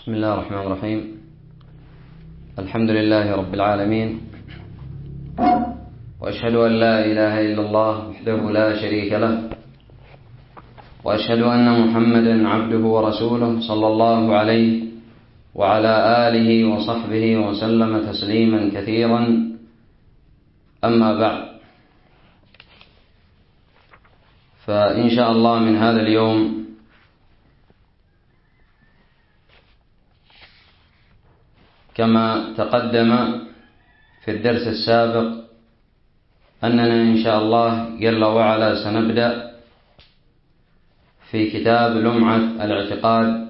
بسم الله الرحمن الرحيم. الحمد لله رب العالمين، وأشهد أن لا إله إلا الله وحده لا شريك له، وأشهد أن محمدا عبده ورسوله صلى الله عليه وعلى آله وصحبه وسلم تسليما كثيرا. أما بعد، فإن شاء الله من هذا اليوم كما تقدم في الدرس السابق أننا إن شاء الله جل وعلا سنبدأ في كتاب لمعة الاعتقاد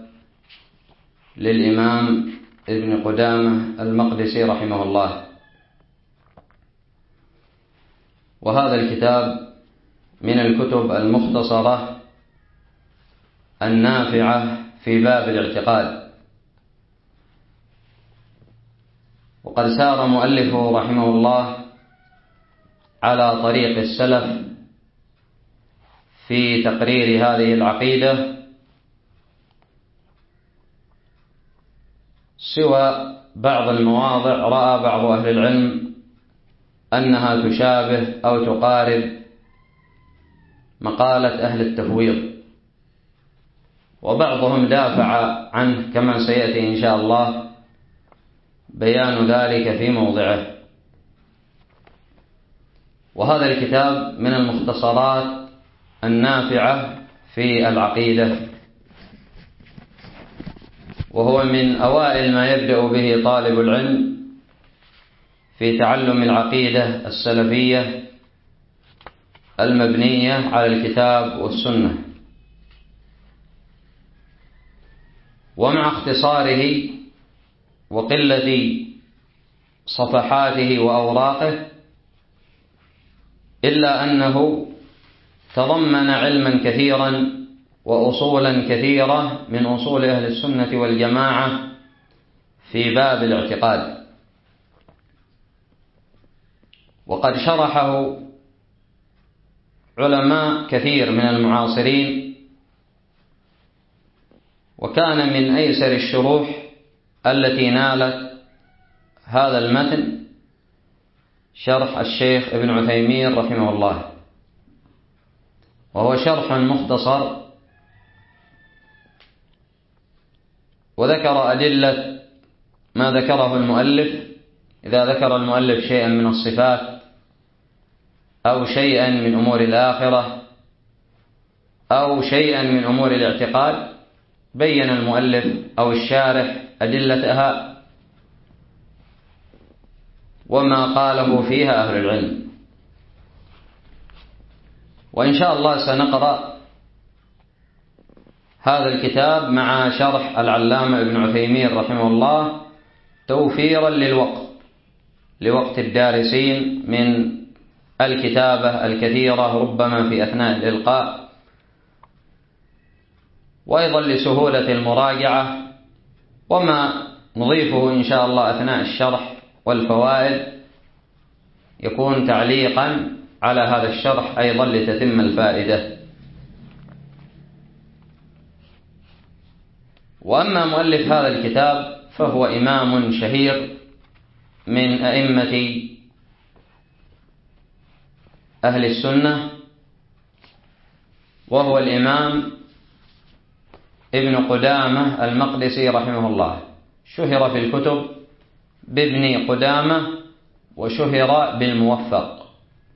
للإمام ابن قدامة المقدسي رحمه الله. وهذا الكتاب من الكتب المختصرة النافعة في باب الاعتقاد، وقد سار مؤلفه رحمه الله على طريق السلف في تقرير هذه العقيدة، سوى بعض المواضع رأى بعض أهل العلم أنها تشابه أو تقارب مقالة أهل التفويض، وبعضهم دافع عنه كما سيأتي إن شاء الله بيان ذلك في موضعه. وهذا الكتاب من المختصرات النافعة في العقيدة، وهو من أوائل ما يبدأ به طالب العلم في تعلم العقيدة السلفية المبنية على الكتاب والسنة. ومع اختصاره وقلة صفحاته وأوراقه، إلا أنه تضمن علما كثيرا وأصولا كثيرة من أصول أهل السنة والجماعة في باب الاعتقاد. وقد شرحه علماء كثير من المعاصرين، وكان من أيسر الشروح التي نالت هذا المتن شرح الشيخ ابن عثيمين رحمه الله، وهو شرح مختصر، وذكر أدلة ما ذكره المؤلف. إذا ذكر المؤلف شيئا من الصفات أو شيئا من أمور الآخرة أو شيئا من أمور الاعتقاد، بين المؤلف أو الشارح أدلتها وما قاله فيها أهل العلم. وإن شاء الله سنقرأ هذا الكتاب مع شرح العلامة ابن عثيمين رحمه الله توفيرا لوقت الدارسين من الكتابة الكثيرة ربما في أثناء الإلقاء، وأيضا لسهولة المراجعة، وما نضيفه إن شاء الله أثناء الشرح والفوائد يكون تعليقا على هذا الشرح أيضا لتتم الفائدة. وأما مؤلف هذا الكتاب فهو إمام شهير من أئمة أهل السنة، وهو الإمام ابن قدامة المقدسي رحمه الله. شهر في الكتب بابن قدامة، وشهر بالموفق.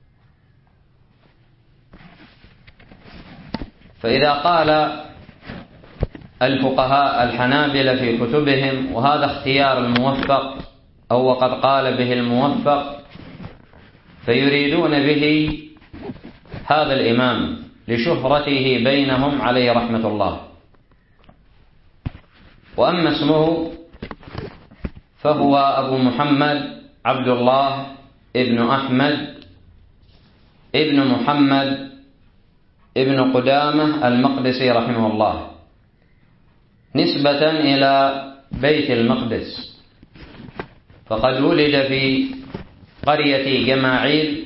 فإذا قال الفقهاء الحنابلة في كتبهم وهذا اختيار الموفق أو وقد قال به الموفق، فيريدون به هذا الإمام لشهرته بينهم عليه رحمة الله. وأما اسمه فهو أبو محمد عبد الله ابن أحمد ابن محمد ابن قدامة المقدسي رحمه الله، نسبة إلى بيت المقدس، فقد ولد في قرية جماعيل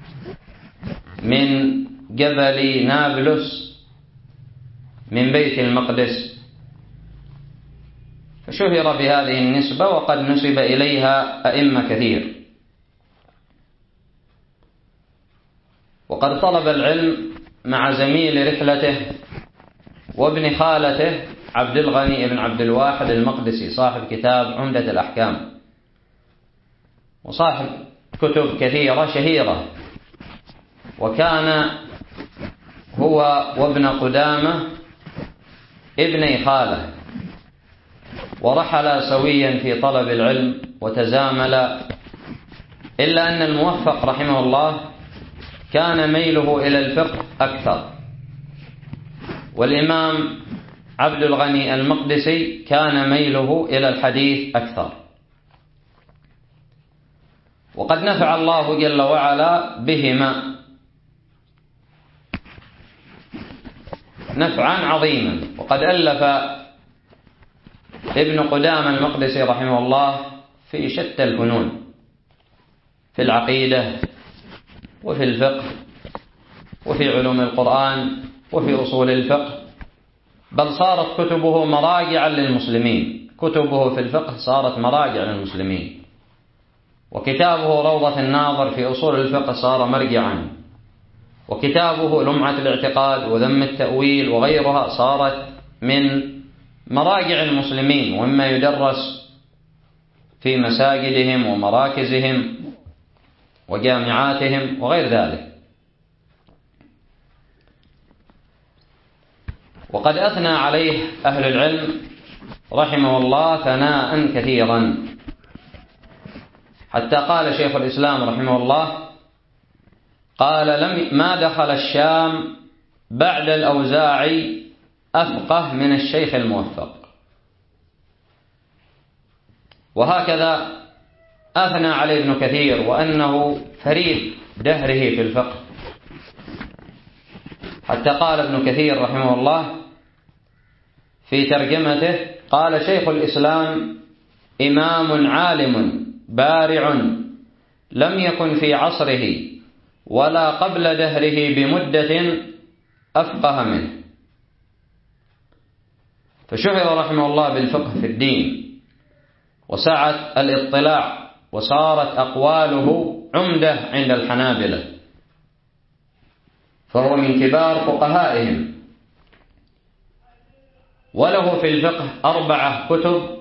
من جبل نابلس من بيت المقدس، فشهر بهذه النسبة، وقد نسب إليها أئمة كثير. وقد طلب العلم مع زميل رحلته وابن خالته عبد الغني بن عبد الواحد المقدسي صاحب كتاب عمدة الأحكام، وصاحب كتب كثيرة شهيرة. وكان هو وابن قدامة ابني خاله، ورحل سويا في طلب العلم وتزامل، إلا أن الموفق رحمه الله كان ميله إلى الفقه أكثر، والإمام عبد الغني المقدسي كان ميله إلى الحديث أكثر. وقد نفع الله جل وعلا بهما نفعا عظيما. وقد ألف ابن قدامة المقدسي رحمه الله في شتى الفنون، في العقيدة وفي الفقه وفي علوم القرآن وفي أصول الفقه، بل صارت كتبه مراجعا للمسلمين. كتبه في الفقه صارت مراجع للمسلمين، وكتابه روضة الناظر في أصول الفقه صار مرجعا، وكتابه لمعة الاعتقاد وذم التأويل وغيرها صارت من مراجع المسلمين، ومما يدرس في مساجدهم ومراكزهم وجامعاتهم وغير ذلك. وقد أثنى عليه أهل العلم رحمه الله ثناء كثيرا، حتى قال شيخ الإسلام رحمه الله قال ما دخل الشام بعد الأوزاعي أفقه من الشيخ الموفق. وهكذا أثنى عليه ابن كثير، وأنه فريد دهره في الفقه، حتى قال ابن كثير رحمه الله في ترجمته قال شيخ الإسلام إمام عالم بارع لم يكن في عصره ولا قبل دهره بمدة أفقه منه. فشهر رحمه الله بالفقه في الدين وسعة الاطلاع، وصارت أقواله عمدة عند الحنابلة، فهو من كبار فقهائهم. وله في الفقه 4 كتب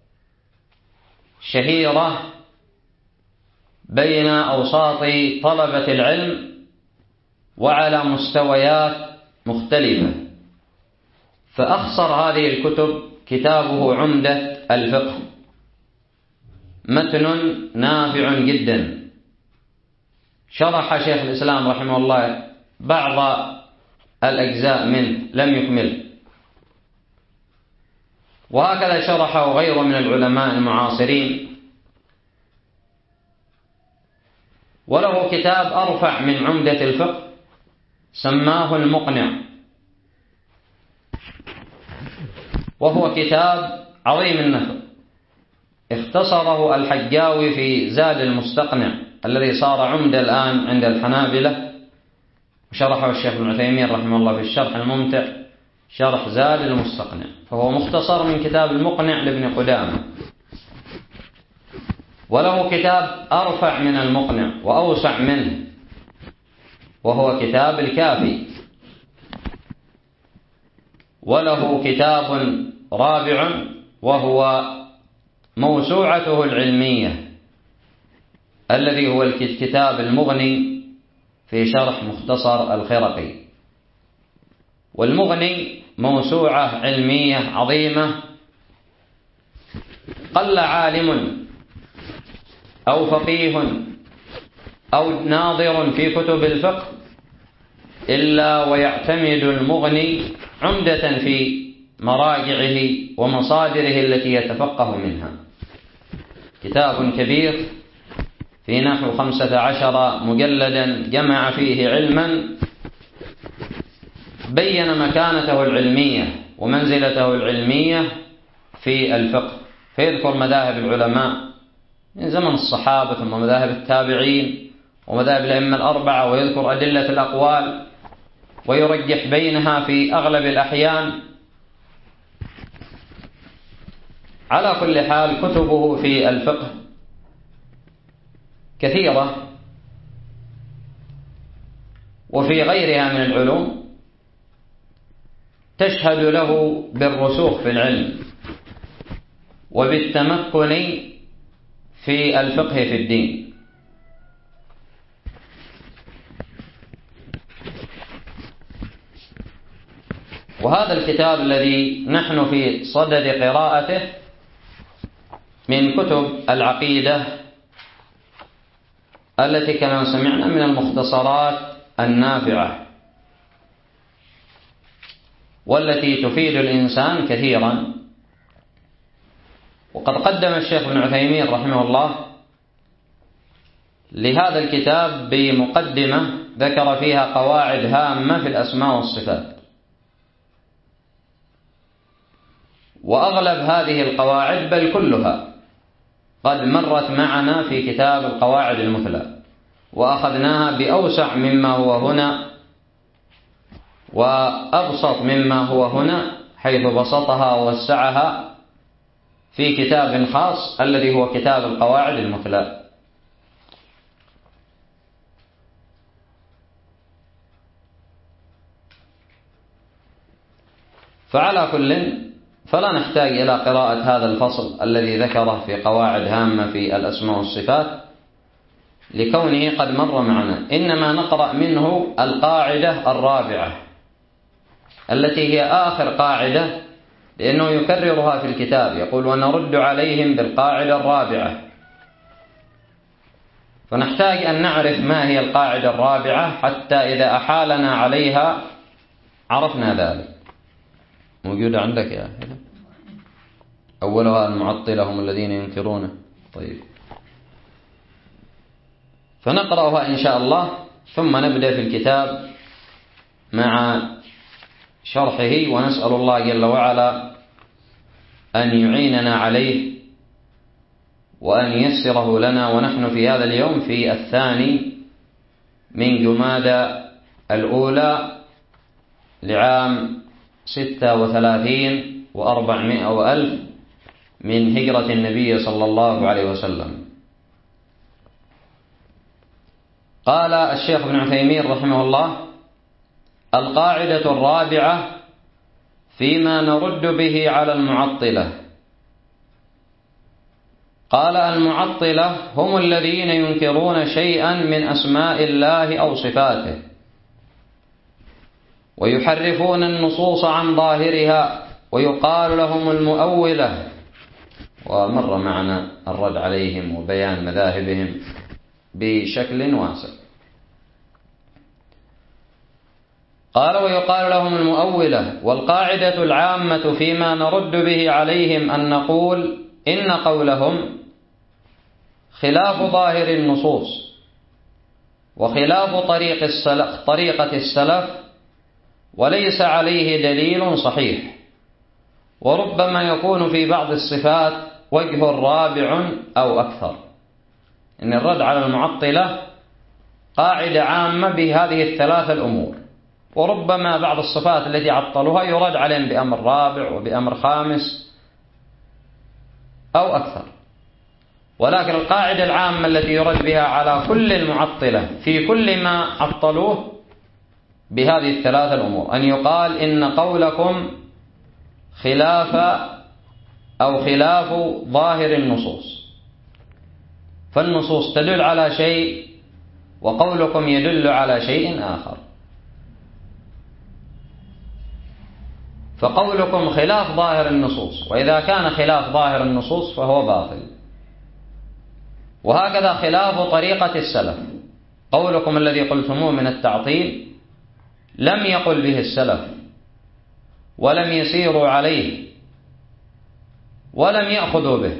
شهيرة بين أوساط طلبة العلم وعلى مستويات مختلفة. فأخصر هذه الكتب كتابه عمدة الفقه، متن نافع جدا، شرح شيخ الإسلام رحمه الله بعض الأجزاء منه لم يكمل، وهكذا شرحه غيره من العلماء المعاصرين. وله كتاب أرفع من عمدة الفقه سماه المقنع، وهو كتاب عظيم النفع، اختصره الحجاوي في زاد المستقنع الذي صار عمدة الآن عند الحنابلة، وشرحه الشيخ ابن عثيمين رحمه الله في الشرح الممتع شرح زاد المستقنع، فهو مختصر من كتاب المقنع لابن قدامة. وله كتاب أرفع من المقنع وأوسع منه، وهو كتاب الكافي. وله كتاب رابع وهو موسوعته العلمية الذي هو الكتاب المغني في شرح مختصر الخرقي. والمغني موسوعة علمية عظيمة، قل عالم أو فقيه أو ناظر في كتب الفقه إلا ويعتمد المغني عمدة في مراجعه ومصادره التي يتفقه منها. كتاب كبير في نحو 15 مجلدا، جمع فيه علما بين مكانته العلمية ومنزلته العلمية في الفقه، فيذكر مذاهب العلماء من زمن الصحابة ثم مذاهب التابعين ومذاهب الأئمة ال4، ويذكر أدلة الأقوال ويرجح بينها في أغلب الأحيان على كل حال كتبه في الفقه كثيرة، وفي غيرها من العلوم تشهد له بالرسوخ في العلم وبالتمكن في الفقه في الدين. وهذا الكتاب الذي نحن في صدد قراءته من كتب العقيدة التي كما سمعنا من المختصرات النافعة والتي تفيد الإنسان كثيرا. وقد قدم الشيخ ابن عثيمين رحمه الله لهذا الكتاب بمقدمة ذكر فيها قواعد هامة في الأسماء والصفات، وأغلب هذه القواعد بل كلها قد مرت معنا في كتاب القواعد المثلى، وأخذناها بأوسع مما هو هنا وأبسط مما هو هنا، حيث بسطها ووسعها في كتاب خاص الذي هو كتاب القواعد المثلى. فعلى كل فلا نحتاج إلى قراءة هذا الفصل الذي ذكره في قواعد هامة في الأسماء والصفات لكونه قد مر معنا، إنما نقرأ منه القاعدة الرابعة التي هي آخر قاعدة، لأنه يكررها في الكتاب يقول ونرد عليهم بالقاعدة الرابعة. فنحتاج أن نعرف ما هي القاعدة الرابعة حتى إذا أحالنا عليها عرفنا ذلك. موجودة عندك يا أخي؟ أولها المعطلة هم الذين ينكرونه. طيب، فنقرأها إن شاء الله ثم نبدأ في الكتاب مع شرحه، ونسأل الله جل وعلا أن يعيننا عليه وأن ييسره لنا، ونحن في هذا اليوم في 2 من جمادى الأولى لعام 36 و400 وألف من هجرة النبي صلى الله عليه وسلم. قال الشيخ ابن عثيمين رحمه الله: القاعدة الرابعة فيما نرد به على المعطلة. قال: المعطلة هم الذين ينكرون شيئا من أسماء الله أو صفاته ويحرفون النصوص عن ظاهرها ويقال لهم المؤولة. ومر معنا الرد عليهم وبيان مذاهبهم بشكل واسع. قال: ويقال لهم المؤولة. والقاعدة العامة فيما نرد به عليهم أن نقول إن قولهم خلاف ظاهر النصوص وخلاف طريقة السلف وليس عليه دليل صحيح، وربما يكون في بعض الصفات وجه رابع أو أكثر. إن الرد على المعطلة قاعدة عامة بهذه 3 الأمور، وربما بعض الصفات التي عطلوها يرد عليهم بأمر رابع وبأمر خامس أو أكثر. ولكن القاعدة العامة التي يرد بها على كل المعطلة في كل ما عطلوه بهذه 3 الأمور، أن يقال إن قولكم خلاف ظاهر النصوص، فالنصوص تدل على شيء وقولكم يدل على شيء آخر، فقولكم خلاف ظاهر النصوص، وإذا كان خلاف ظاهر النصوص فهو باطل. وهكذا خلاف طريقة السلف، قولكم الذي قلتموه من التعطيل لم يقل به السلف ولم يسيروا عليه ولم يأخذوا به،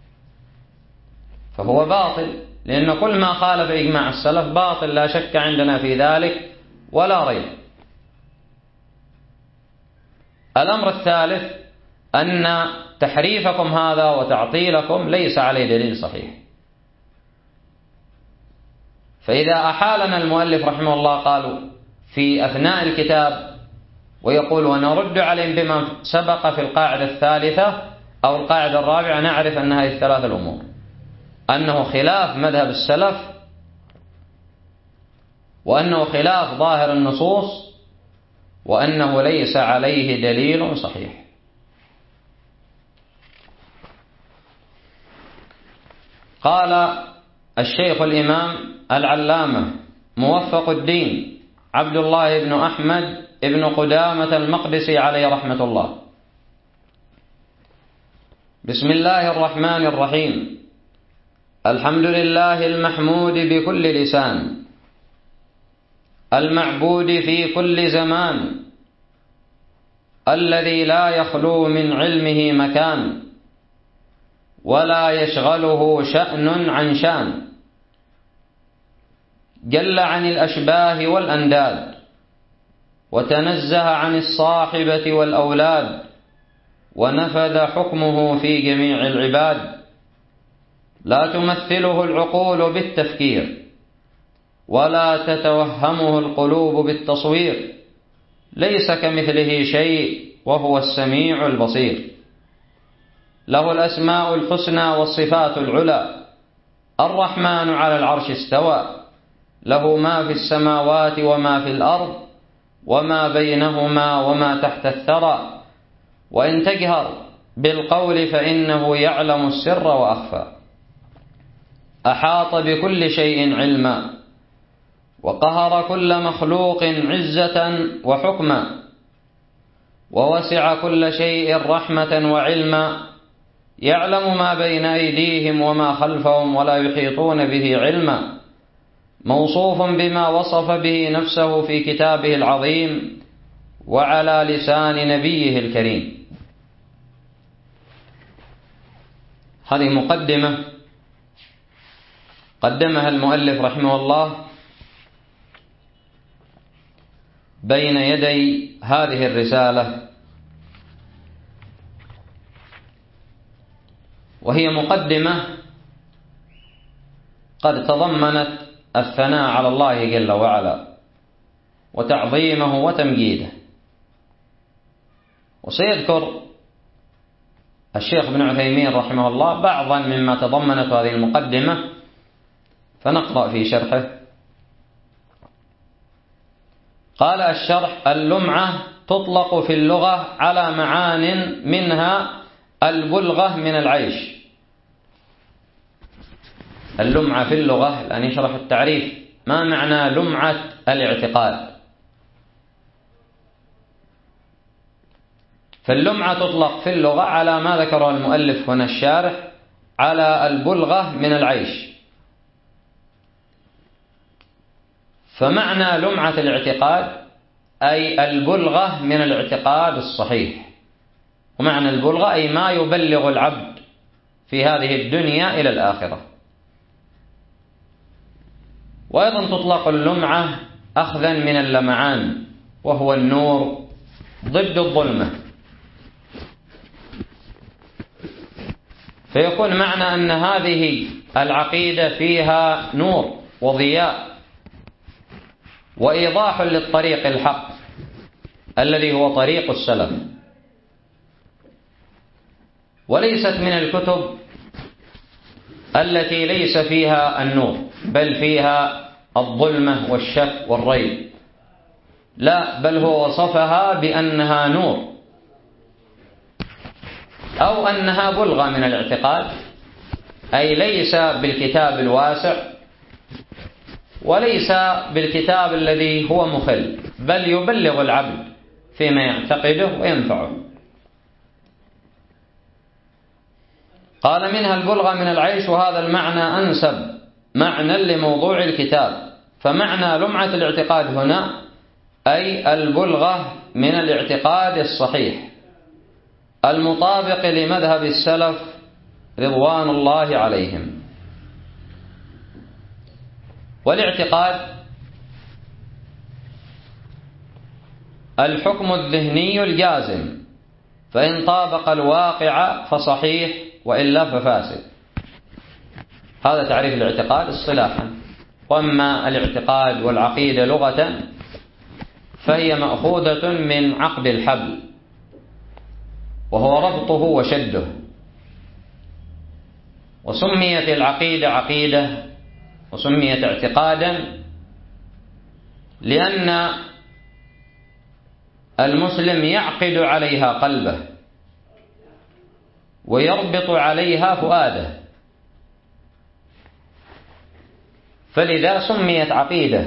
فهو باطل، لأن كل ما خالف إجماع السلف باطل، لا شك عندنا في ذلك ولا ريب. الأمر الثالث أن تحريفكم هذا وتعطيلكم ليس عليه دليل صحيح. فإذا أحالنا المؤلف رحمه الله قالوا في أثناء الكتاب ويقول ونرد عليهم بما سبق في القاعدة الثالثة، أو القاعدة الرابعة نعرف أن هذه الثلاث الأمور: أنه خلاف مذهب السلف، وأنه خلاف ظاهر النصوص، وأنه ليس عليه دليل صحيح. قال الشيخ الإمام العلامة موفق الدين عبد الله بن أحمد بن قدامة المقدسي عليه رحمة الله: بسم الله الرحمن الرحيم. الحمد لله المحمود بكل لسان، المعبود في كل زمان، الذي لا يخلو من علمه مكان، ولا يشغله شأن عن شان، جل عن الأشباه والأنداد، وتنزه عن الصاحبة والأولاد، ونفذ حكمه في جميع العباد، لا تمثله العقول بالتفكير، ولا تتوهمه القلوب بالتصوير، ليس كمثله شيء وهو السميع البصير، له الأسماء الحسنى والصفات العلى، الرحمن على العرش استوى، له ما في السماوات وما في الأرض وما بينهما وما تحت الثرى، وإن تجهر بالقول فإنه يعلم السر وأخفى، أحاط بكل شيء علما، وقهر كل مخلوق عزة وحكما، ووسع كل شيء رحمة وعلما، يعلم ما بين أيديهم وما خلفهم ولا يحيطون به علما، موصوف بما وصف به نفسه في كتابه العظيم وعلى لسان نبيه الكريم. هذه مقدمة قدمها المؤلف رحمه الله بين يدي هذه الرسالة، وهي مقدمة قد تضمنت الثناء على الله جل وعلا وتعظيمه وتمجيده. وسيذكر الشيخ ابن عثيمين رحمه الله بعضا مما تضمنت هذه المقدمة، فنقرأ في شرحه. قال الشرح: اللمعة تطلق في اللغة على معان منها البلغة من العيش. اللمعة في اللغة، الآن يشرح التعريف. ما معنى لمعة الاعتقاد؟ فاللمعة تطلق في اللغة على ما ذكره المؤلف هنا الشارح على البلغة من العيش. فمعنى لمعة الاعتقاد أي البلغة من الاعتقاد الصحيح، ومعنى البلغة أي ما يبلغ العبد في هذه الدنيا إلى الآخرة. وأيضا تطلق اللمعة أخذا من اللمعان، وهو النور ضد الظلمة، فيكون معنى أن هذه العقيدة فيها نور وضياء وإيضاح للطريق الحق الذي هو طريق السلف، وليست من الكتب التي ليس فيها النور، بل فيها الظلمة والشك والريب. لا، بل هو وصفها بأنها نور، أو أنها بلغة من الاعتقاد، أي ليس بالكتاب الواسع وليس بالكتاب الذي هو مخل، بل يبلغ العبد فيما يعتقده وينفعه. قال: منها البلغة من العيش، وهذا المعنى أنسب معنى لموضوع الكتاب. فمعنى لمعة الاعتقاد هنا أي البلغة من الاعتقاد الصحيح المطابق لمذهب السلف رضوان الله عليهم. والاعتقاد الحكم الذهني الجازم، فإن طابق الواقع فصحيح وإلا ففاسد. هذا تعريف الاعتقاد اصطلاحا. وأما الاعتقاد والعقيدة لغة فهي مأخوذة من عقد الحبل، وهو ربطه وشده، وسميت العقيدة عقيدة وسميت اعتقادا لأن المسلم يعقد عليها قلبه ويربط عليها فؤاده، فلذا سميت عقيدة.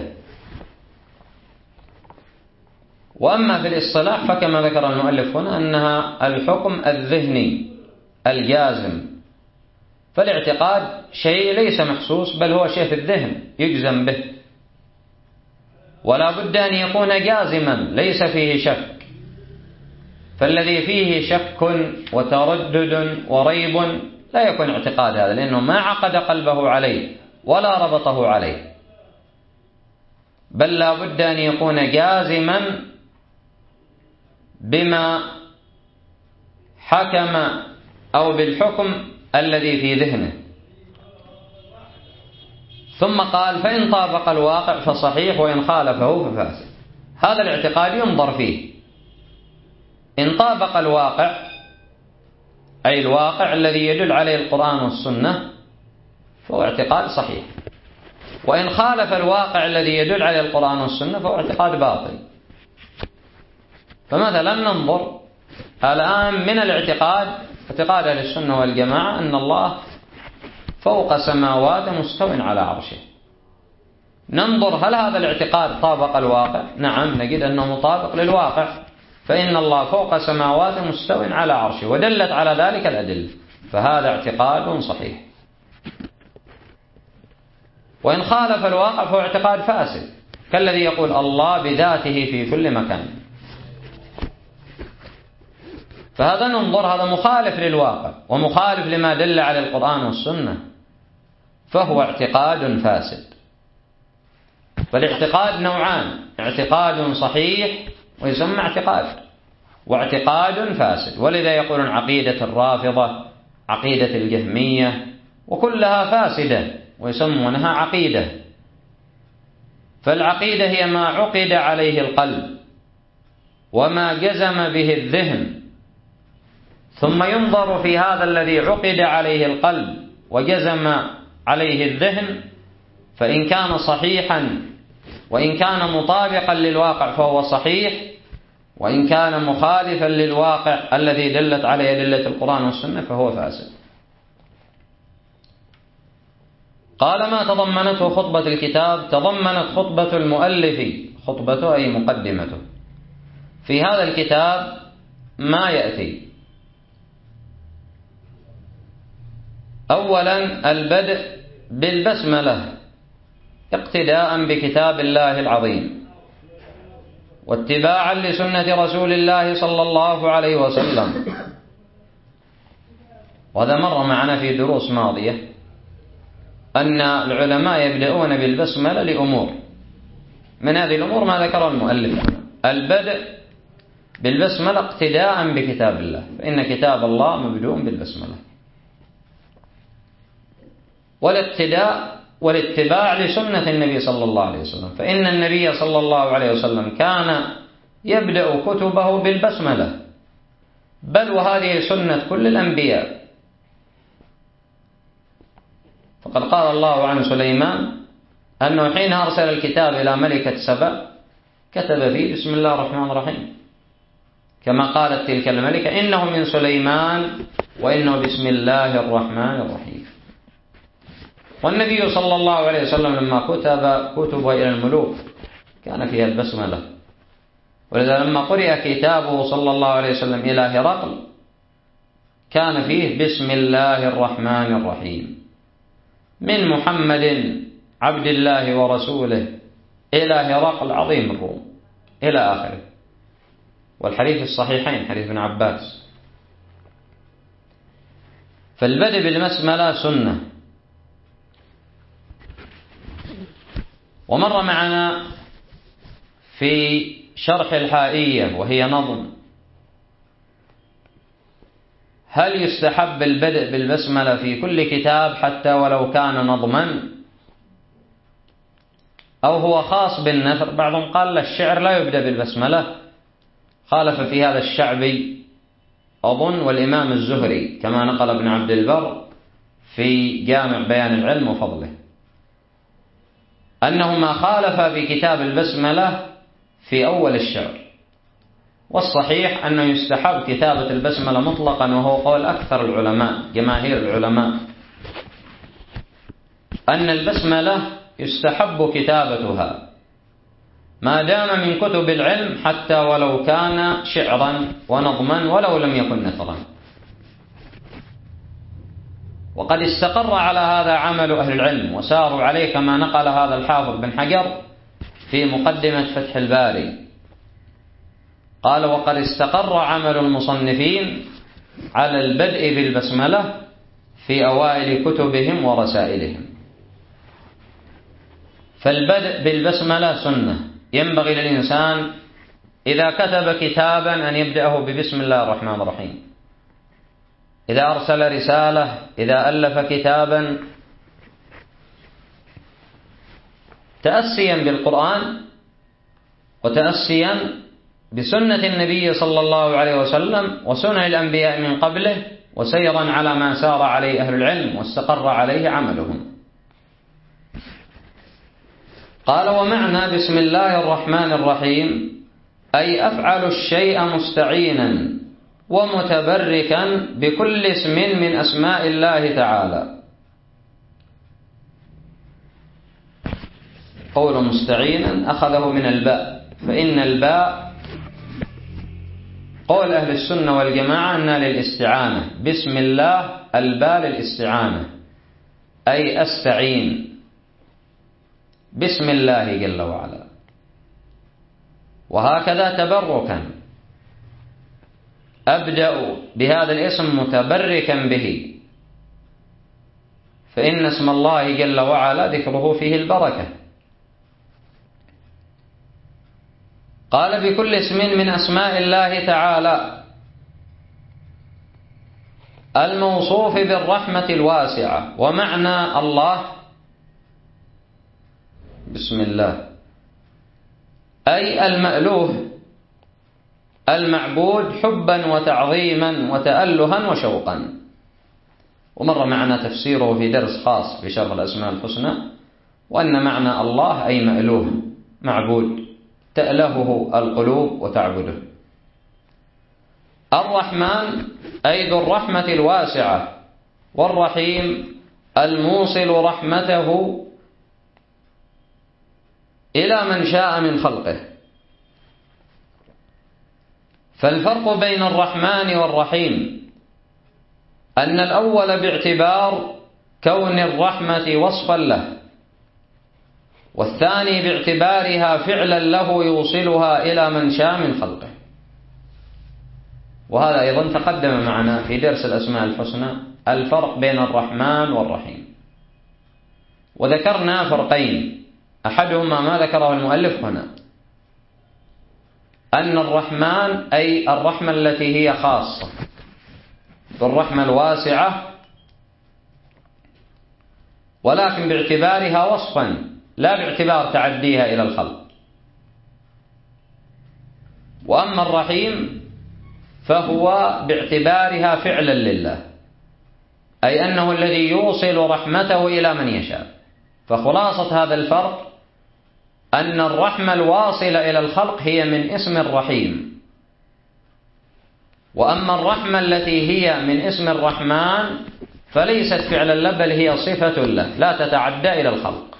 وأما في الاصطلاح فكما ذكر المؤلف هنا أنها الحكم الذهني الجازم، فالاعتقاد شيء ليس محسوس بل هو شيء في الذهن يجزم به، ولا بد أن يكون جازما ليس فيه شك، فالذي فيه شك وتردد وريب لا يكون اعتقاد هذا، لأنه ما عقد قلبه عليه ولا ربطه عليه، بل لا بد أن يكون جازما بما حكم أو بالحكم الذي في ذهنه. ثم قال فإن طابق الواقع فصحيح وإن خالفه ففاسد. هذا الاعتقاد ينظر فيه، إن طابق الواقع أي الواقع الذي يدل عليه القرآن والسنة فهو اعتقاد صحيح، وإن خالف الواقع الذي يدل عليه القرآن والسنة فهو اعتقاد باطل. فمثلا ننظر الآن من الاعتقاد اعتقاد أهل السنة والجماعة أن الله فوق سماوات مستو على عرشه. ننظر هل هذا الاعتقاد طابق الواقع؟ نعم، نجد أنه مطابق للواقع، فإن الله فوق سماوات مستو على عرشه ودلت على ذلك الأدلة، فهذا اعتقاد صحيح. وإن خالف الواقع فهو اعتقاد فاسد، كالذي يقول الله بذاته في كل مكان، فهذا ننظر هذا مخالف للواقع ومخالف لما دل على القرآن والسنة، فهو اعتقاد فاسد. فالاعتقاد نوعان، اعتقاد صحيح ويسمى اعتقاد، واعتقاد فاسد، ولذا يقولون عقيدة الرافضة، عقيدة الجهمية، وكلها فاسدة ويسمونها عقيدة. فالعقيدة هي ما عقد عليه القلب وما جزم به الذهن، ثم ينظر في هذا الذي عقد عليه القلب وجزم عليه الذهن، فإن كان صحيحا وإن كان مطابقا للواقع فهو صحيح، وإن كان مخالفا للواقع الذي دلت عليه أدلة القرآن والسنة فهو فاسد. قال ما تضمنته خطبة الكتاب؟ تضمنت خطبة المؤلف، خطبته أي مقدمته في هذا الكتاب ما يأتي: أولا البدء بالبسملة اقتداء بكتاب الله العظيم واتباعا لسنة رسول الله صلى الله عليه وسلم. وهذا مر معنا في دروس ماضية أن العلماء يبدأون بالبسملة لأمور، من هذه الأمور ما ذكره المؤلف: البدء بالبسملة اقتداء بكتاب الله، فإن كتاب الله مبدوء بالبسملة، والاقتداء والاتباع لسنة النبي صلى الله عليه وسلم، فإن النبي صلى الله عليه وسلم كان يبدأ كتبه بالبسملة، بل وهذه سنة كل الأنبياء. فقد قال الله عن سليمان أنه حين أرسل الكتاب إلى ملكة سبأ كتب فيه بسم الله الرحمن الرحيم، كما قالت تلك الملكة إنه من سليمان وإنه بسم الله الرحمن الرحيم. والنبي صلى الله عليه وسلم لما كتب إلى الملوك كان فيها البسملة، ولذا لما قرئ كتابه صلى الله عليه وسلم إلى هرقل كان فيه بسم الله الرحمن الرحيم، من محمد عبد الله ورسوله إلى هرقل عظيم الروم إلى آخره. والحديث الصحيحين حديث ابن عباس. فالبدء بالبسملة سنة. ومر معنا في شرح الحائية وهي نظم: هل يستحب البدء بالبسملة في كل كتاب حتى ولو كان نظما، أو هو خاص بالنثر؟ بعضهم قال الشعر لا يبدأ بالبسملة، خالف في هذا الشعبي أظن والإمام الزهري كما نقل ابن عبد البر في جامع بيان العلم وفضله أنه ما خالف في كتاب البسملة في أول الشعر، والصحيح أنه يستحب كتابة البسملة مطلقا، وهو قول أكثر العلماء جماهير العلماء أن البسملة يستحب كتابتها ما دام من كتب العلم، حتى ولو كان شعرا ونظما ولو لم يكن نثرا. وقد استقر على هذا عمل أهل العلم وساروا عليه، كما نقل هذا الحافظ بن حجر في مقدمة فتح الباري، قال: وقد استقر عمل المصنفين على البدء بالبسملة في أوائل كتبهم ورسائلهم. فالبدء بالبسملة سنة، ينبغي للإنسان إذا كتب كتابا أن يبدأه ببسم الله الرحمن الرحيم، إذا أرسل رسالة، إذا ألف كتابا، تأسيا بالقرآن وتأسيا بسنة النبي صلى الله عليه وسلم وسنن الأنبياء من قبله، وسيرا على ما سار عليه أهل العلم واستقر عليه عملهم. قال: ومعنى بسم الله الرحمن الرحيم أي أفعل الشيء مستعينا ومتبركا بكل اسم من أسماء الله تعالى. قول مستعينا أخذه من الباء، فإن الباء قول أهل السنة والجماعة أنها للاستعانة. بسم الله الباء للاستعانة، أي أستعين بسم الله جل وعلا، وهكذا تبركا أبدأ بهذا الاسم متبركا به، فإن اسم الله جل وعلا ذكره فيه البركة. قال: بكل اسم من أسماء الله تعالى الموصوف بالرحمة الواسعة. ومعنى الله بسم الله أي المألوه المعبود حبا وتعظيما وتألها وشوقا. ومر معنا تفسيره في درس خاص في شرح الأسماء الحسنى، وأن معنى الله أي مألوه معبود تألهه القلوب وتعبده. الرحمن أي ذو الرحمة الواسعة، والرحيم الموصل رحمته إلى من شاء من خلقه. فالفرق بين الرحمن والرحيم أن الأول باعتبار كون الرحمة وصفا له، والثاني باعتبارها فعلا له يوصلها إلى من شاء من خلقه. وهذا أيضا تقدم معنا في درس الأسماء الحسنى الفرق بين الرحمن والرحيم، وذكرنا فرقين، أحدهما ما ذكره المؤلف هنا، أن الرحمن أي الرحمة التي هي خاصة بالرحمة الواسعة، ولكن باعتبارها وصفا لا باعتبار تعديها إلى الخلق. وأما الرحيم فهو باعتبارها فعلا لله، أي أنه الذي يوصل رحمته إلى من يشاء. فخلاصة هذا الفرق أن الرحمة الواصلة إلى الخلق هي من اسم الرحيم، وأما الرحمة التي هي من اسم الرحمن فليست فعلا له، بل هي صفة له لا تتعدى إلى الخلق.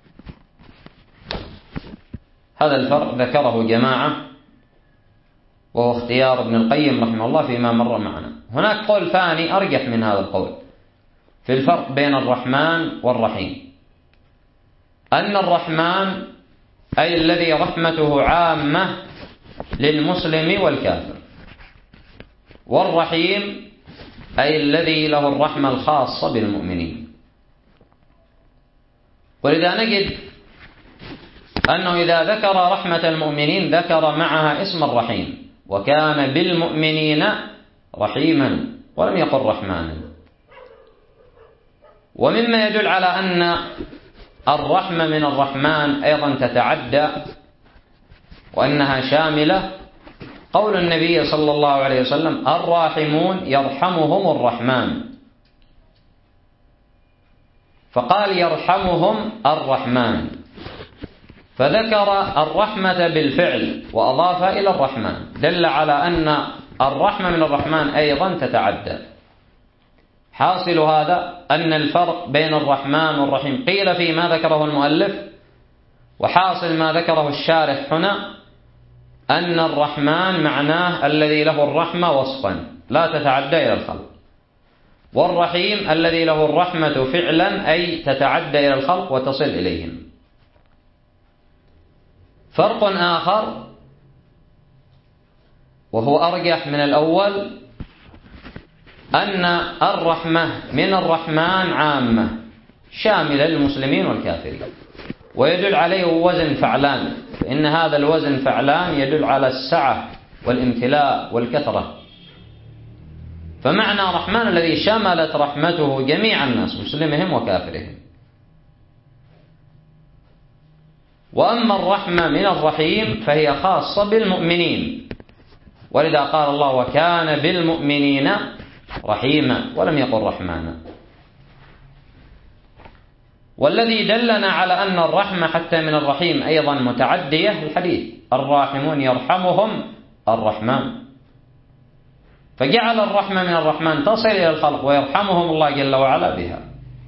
هذا الفرق ذكره جماعة، وهو اختيار ابن القيم رحمه الله فيما مر معنا. هناك قول ثاني أرجح من هذا القول في الفرق بين الرحمن والرحيم، أن الرحمن أي الذي رحمته عامة للمسلم والكافر، والرحيم أي الذي له الرحمة الخاصة بالمؤمنين. ولذا نجد أنه إذا ذكر رحمة المؤمنين ذكر معها اسم الرحيم، وكان بالمؤمنين رحيما، ولم يقل رحمانا. ومما يدل على أن الرحمة من الرحمن أيضا تتعدى وأنها شاملة قول النبي صلى الله عليه وسلم: الراحمون يرحمهم الرحمن. فقال يرحمهم الرحمن، فذكر الرحمة بالفعل وأضاف إلى الرحمن، دل على أن الرحمة من الرحمن أيضا تتعدى. حاصل هذا أن الفرق بين الرحمن والرحيم قيل فيما ذكره المؤلف، وحاصل ما ذكره الشارح هنا أن الرحمن معناه الذي له الرحمة وصفا لا تتعدى إلى الخلق، والرحيم الذي له الرحمة فعلا أي تتعدى إلى الخلق وتصل إليهم. فرق آخر وهو أرجح من الأول، أن الرحمة من الرحمن عامة شاملة للمسلمين والكافرين، ويدل عليه وزن فعلان، فإن هذا الوزن فعلان يدل على السعة والامتلاء والكثرة. فمعنى رحمن الذي شملت رحمته جميع الناس مسلمهم وكافرهم. وأما الرحمة من الرحيم فهي خاصة بالمؤمنين، ولذا قال الله وكان بالمؤمنين رحيما ولم يقل رحمانا. والذي دلنا على أن الرحمة حتى من الرحيم أيضا متعدية الحديث الراحمون يرحمهم الرحمن، فجعل الرحمة من الرحمن تصل إلى الخلق ويرحمهم الله جل وعلا بها.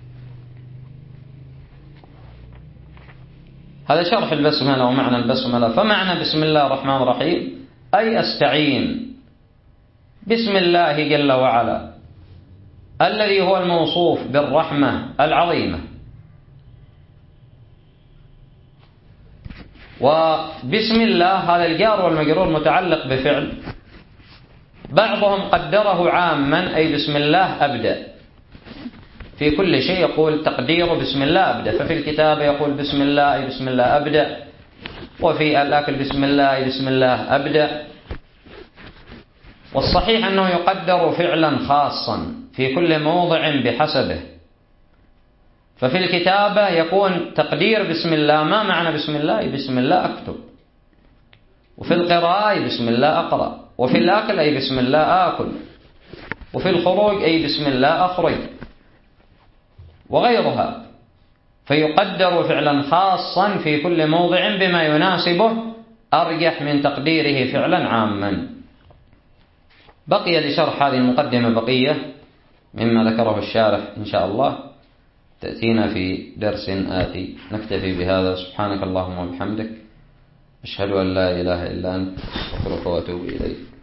هذا شرح البسملة ومعنى البسملة. فمعنى بسم الله الرحمن الرحيم أي أستعين بسم الله جل وعلا الذي هو الموصوف بالرحمة العظيمة. وبسم الله هذا الجار والمجرور متعلق بفعل، بعضهم قدره عاما أي بسم الله أبدأ، في كل شيء يقول تقديره بسم الله أبدأ، ففي الكتاب يقول بسم الله أي بسم الله أبدأ، وفي الأكل بسم الله أي بسم الله أبدأ. والصحيح أنه يقدر فعلا خاصا في كل موضع بحسبه، ففي الكتابة يكون تقدير بسم الله ما معنى بسم الله أي بسم الله أكتب، وفي القراءة أي بسم الله أقرأ، وفي الأكل أي بسم الله آكل، وفي الخروج أي بسم الله أخرج، وغيرها. فيقدر فعلا خاصا في كل موضع بما يناسبه أرجح من تقديره فعلا عاما. بقي لشرح هذه المقدمة بقية مما ذكره الشارح إن شاء الله تأتينا في درس آتي. نكتفي بهذا. سبحانك اللهم وبحمدك، أشهد أن لا إله إلا أنت، أستغفرك وأتوب إليك.